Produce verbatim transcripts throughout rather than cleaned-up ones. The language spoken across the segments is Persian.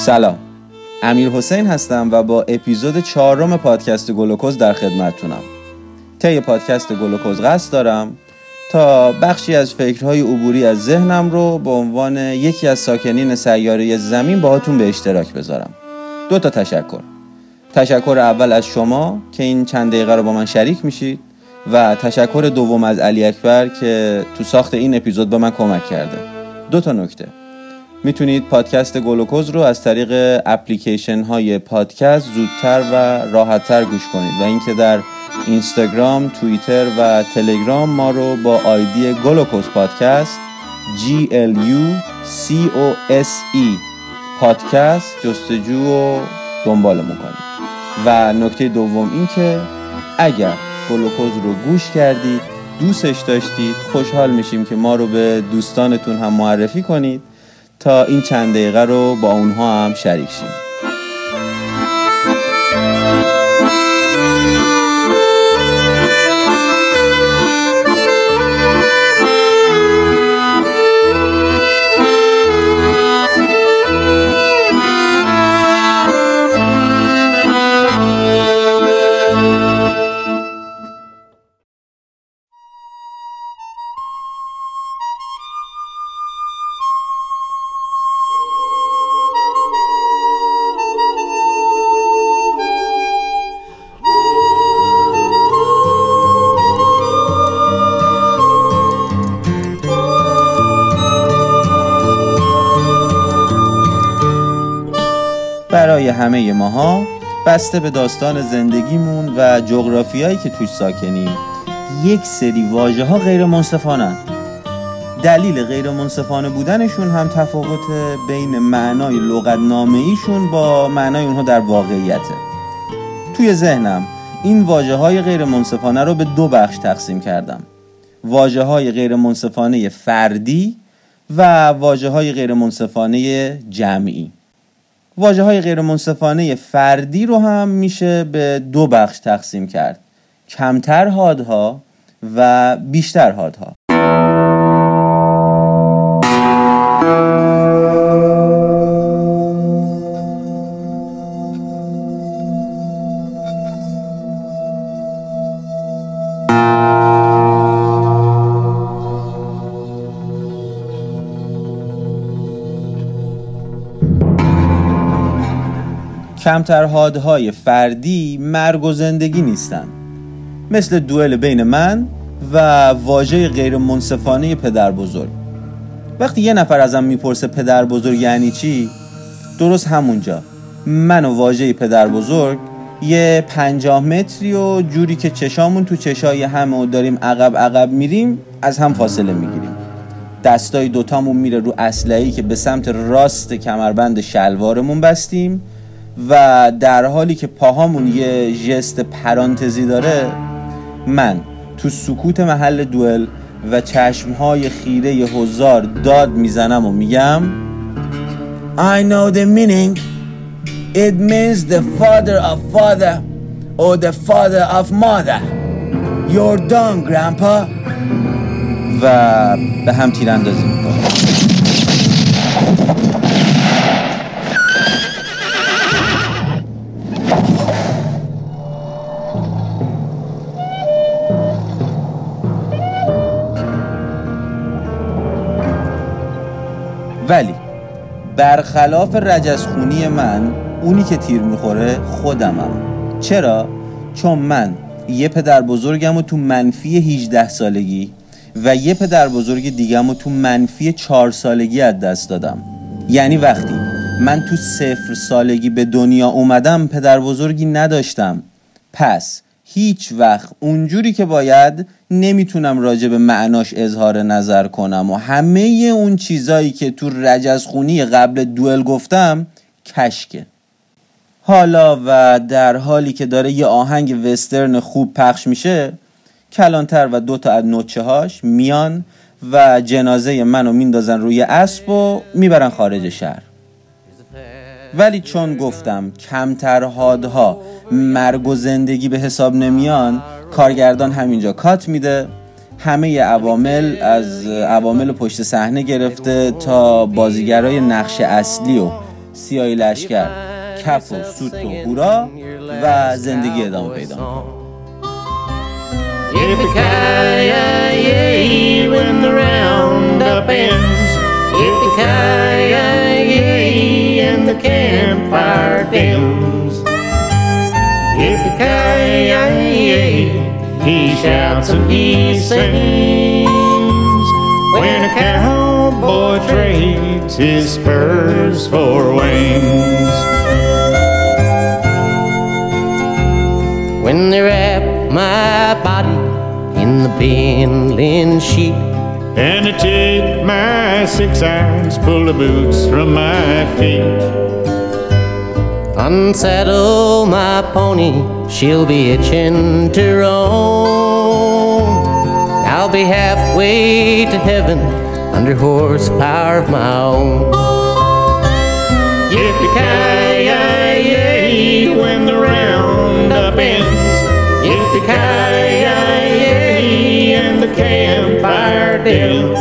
سلام، امیر حسین هستم و با اپیزود چهارم پادکست گلوکوز در خدمتتونم. طی پادکست گلوکوز قصد دارم تا بخشی از فکرهای عبوری از ذهنم رو به عنوان یکی از ساکنین سیاره زمین باهاتون به اشتراک بذارم. دو تا تشکر. تشکر اول از شما که این چند دقیقه رو با من شریک میشید و تشکر دوم از علی اکبر که تو ساخت این اپیزود به من کمک کرده. دو تا نکته. میتونید پادکست گلوکوز رو از طریق اپلیکیشن های پادکست زودتر و راحتتر گوش کنید و اینکه در اینستاگرام، توییتر و تلگرام ما رو با آیدی گلوکوز پادکست جی ال یو سی او اس ای پادکست جستجو و دنبالمون کنید. و نکته دوم این که اگر گلوکوز رو گوش کردید، دوستش داشتید، خوشحال میشیم که ما رو به دوستانتون هم معرفی کنید تا این چند دقیقه رو با اونها هم شریک شیم. برای همه ماها بسته به داستان زندگیمون و جغرافیایی که توش ساکنیم یک سری واژه ها غیر منصفانه. دلیل غیر منصفانه بودنشون هم تفاوت بین معنای لغتنامه‌ایشون با معنای اونها در واقعیته. توی ذهنم این واژه های غیر منصفانه رو به دو بخش تقسیم کردم: واژه های غیر منصفانه فردی و واژه های غیر منصفانه جمعی. واژه های غیر منصفانه فردی رو هم میشه به دو بخش تقسیم کرد: کمتر حادها و بیشتر حادها. کمتر حادهای فردی مرگ و زندگی نیستن، مثل دوئل بین من و واژه غیر منصفانه پدر بزرگ. وقتی یه نفر ازم میپرسه پدر بزرگ یعنی چی، درست همونجا من و واژه پدر بزرگ یه پنجاه متری و جوری که چشامون تو چشای هم و داریم عقب عقب میریم از هم فاصله میگیریم. دستای دوتامون میره رو اسلحه‌ای که به سمت راست کمربند شلوارمون بستیم و در حالی که پاهامون یه ژست پرانتزی داره، من تو سکوت محل دوئل و چشمهای خیره ی حضار داد میزنم و میگم I know the meaning. It means the father of father or the father of mother. You're done, grandpa. و به هم تیراندازی میکنم. ولی برخلاف رجزخونی من، اونی که تیر میخوره خودمم. چرا؟ چون من یه پدر بزرگم رو تو منفی هجده سالگی و یه پدر بزرگ دیگم رو تو منفی چهار سالگی از دست دادم. یعنی وقتی من تو صفر سالگی به دنیا اومدم پدر بزرگی نداشتم، پس هیچ وقت اونجوری که باید نمیتونم راجع به معناش اظهار نظر کنم و همه اون چیزایی که تو رجزخونی قبل دوئل گفتم کشکه. حالا و در حالی که داره یه آهنگ وسترن خوب پخش میشه، کلانتر و دوتا از نوچه هاش میان و جنازه منو میندازن روی اسب و میبرن خارج شهر. ولی چون گفتم کمتر حادها مرگ و زندگی به حساب نمیان، کارگردان همینجا کات میده. همه عوامل از عوامل پشت صحنه گرفته تا بازیگرای نقش اصلی و سیاهی لشکر، کف و سوت و هورا و زندگی ادامه پیدا می‌کنه. Yippee-ki-yay, when the roundup ends. Yippee-ki-yay, and the campfire dims. Yippee-ki-yay, he shouts and he sings. When a cowboy trades his spurs for wings. When they wrap my body in the bindling sheet, and I take my six irons, pull the boots from my feet, unsaddle my pony, she'll be itching to roam. I'll be halfway to heaven under horsepower of my own. Yippee-ki-yay, when the roundup ends. Yippee-ki-yay, and the campfire dims.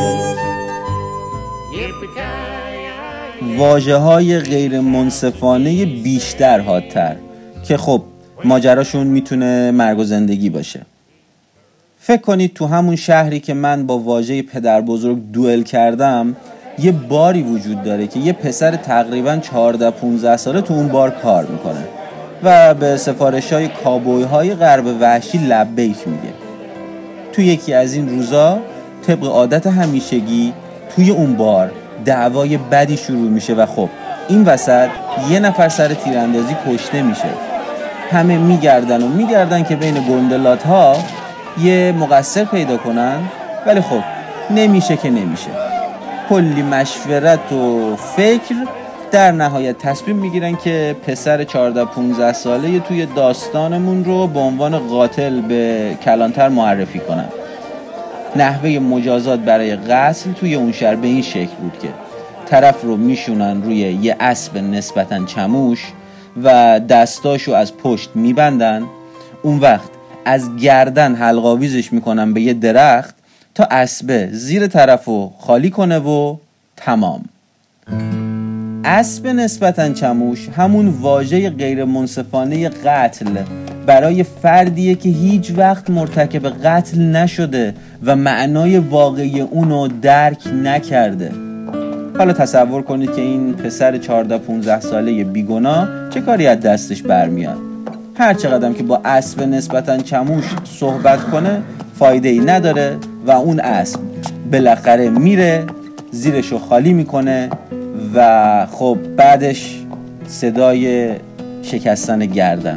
Yippee-ki-yay. واژه‌های غیر منصفانه بیشتر حادتر که خب ماجراشون میتونه مرگ و زندگی باشه. فکر کنید تو همون شهری که من با واژه پدر بزرگ دوئل کردم یه باری وجود داره که یه پسر تقریباً چهارده پانزده ساله تو اون بار کار میکنه و به سفارش‌های کابوی‌های غرب وحشی لبیک میگه. تو یکی از این روزا طبق عادت همیشگی توی اون بار دعوای بدی شروع میشه و خب این وسط یه نفر سر تیراندازی کشته میشه. همه میگردن و میگردن که بین گندلات‌ها یه مقصر پیدا کنن، ولی خب نمیشه که نمیشه. کلی مشورت و فکر در نهایت تصمیم میگیرن که پسر چهارده پانزده ساله توی داستانمون رو به عنوان قاتل به کلانتر معرفی کنن. نحوه مجازات برای قتل توی اون شهر به این شکل بود که طرف رو میشونن روی یه اسب نسبتاً چموش و دستاشو از پشت میبندن. اون وقت از گردن حلقاویزش میکنن به یه درخت تا اسب زیر طرفو خالی کنه و تمام. اسب نسبتاً چموش همون واژه غیر منصفانه قتل برای فردیه که هیچ وقت مرتکب قتل نشده و معنای واقعی اونو درک نکرده. حالا تصور کنید که این پسر چهارده پانزده ساله بیگناه چه کاری از دستش برمیاد. هر چقدر که با اسب نسبتاً چموش صحبت کنه فایده ای نداره و اون اسب بالاخره میره زیرشو خالی میکنه و خب بعدش صدای شکستن گردن.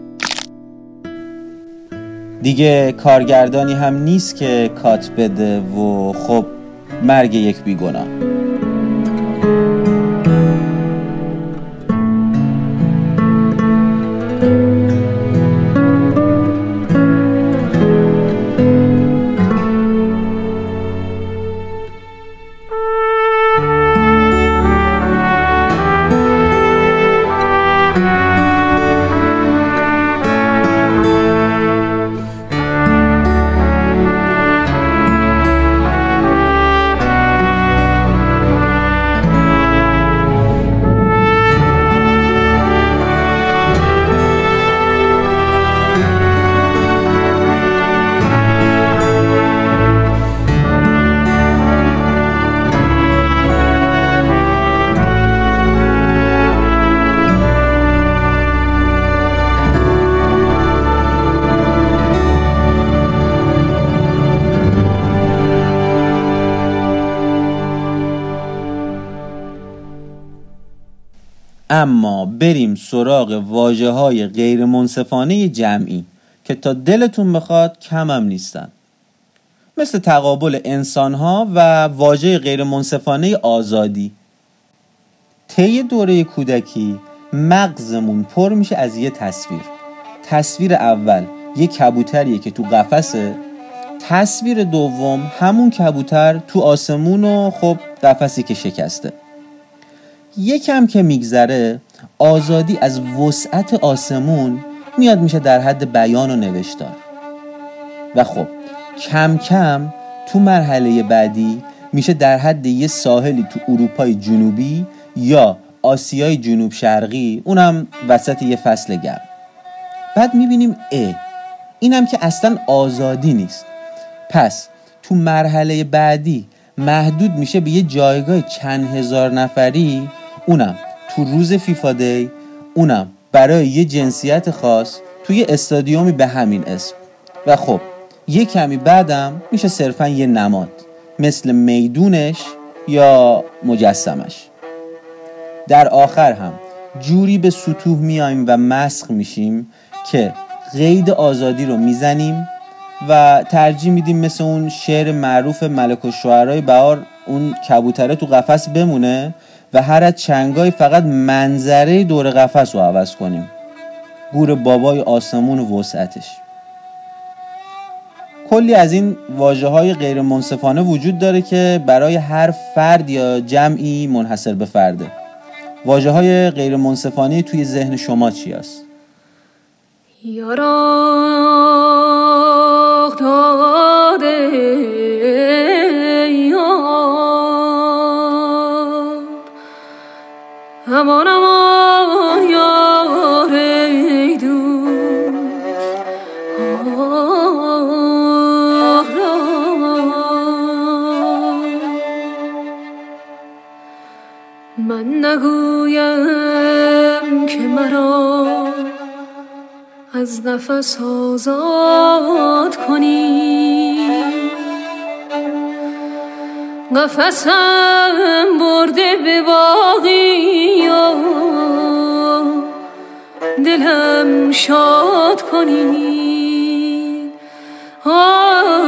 دیگه کارگردانی هم نیست که کات بده و خب مرگ یک بیگناه. اما بریم سراغ واژه‌های غیر منصفانه جمعی که تا دلتون بخواد کم هم نیستن، مثل تقابل انسان‌ها و واژه غیر منصفانه آزادی. طی دوره کودکی مغزمون پر میشه از یه تصویر. تصویر اول یه کبوتریه که تو قفسه، تصویر دوم همون کبوتر تو آسمون و خب قفسی که شکسته. یکم که میگذره آزادی از وسعت آسمون میاد میشه در حد بیان و نوشتار و خب کم کم تو مرحله بعدی میشه در حد یه ساحلی تو اروپای جنوبی یا آسیای جنوب شرقی، اونم وسط یه فصل گرم. بعد میبینیم اه اینم که اصلا آزادی نیست. پس تو مرحله بعدی محدود میشه به یه جایگاه چند هزار نفری، اونم تو روز فیفا دی، اونم برای یه جنسیت خاص توی استادیومی به همین اسم. و خب یه کمی بعدم میشه صرفا یه نماد مثل میدونش یا مجسمش. در آخر هم جوری به سطوح میایم و مسخ میشیم که قید آزادی رو میزنیم و ترجیح میدیم مثل اون شعر معروف ملک الشعرای بهار اون کبوتره تو قفس بمونه و هر از چنگای فقط منظره دور قفس رو عوض کنیم. گور بابای آسمون و وسعتش. کلی از این واژه‌های غیر منصفانه وجود داره که برای هر فرد یا جمعی منحصر به فرده. واژه‌های غیر منصفانه توی ذهن شما چی هست؟ یارا داده یار امان امان یار ای دوست آه را من نگویم که مرا از قفس آزاد کنی، قفسم برده به باغی و دلم شاد کنی. آه